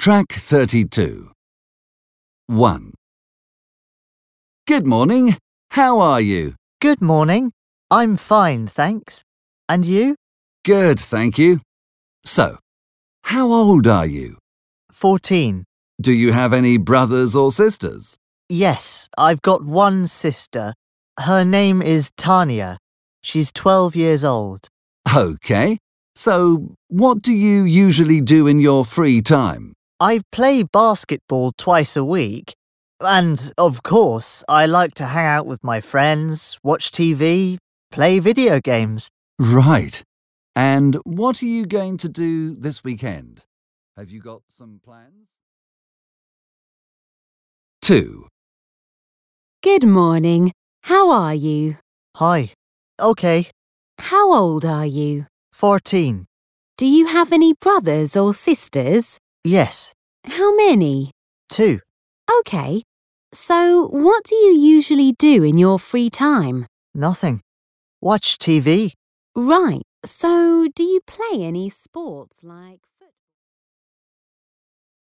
Track 32. 1. Good morning. How are you? Good morning. I'm fine, thanks. And you? Good, thank you. So, how old are you? 14. Do you have any brothers or sisters? Yes, I've got one sister. Her name is Tanya. She's 12 years old. Okay. So, what do you usually do in your free time? I play basketball twice a week. And, of course, I like to hang out with my friends, watch TV, play video games. Right. And what are you going to do this weekend? Have you got some plans? 2. Good morning. How are you? Hi. Okay. How old are you? 14. Do you have any brothers or sisters? Yes. How many? 2. Okay. So, what do you usually do in your free time? Nothing. Watch TV. Right. So, do you play any sports like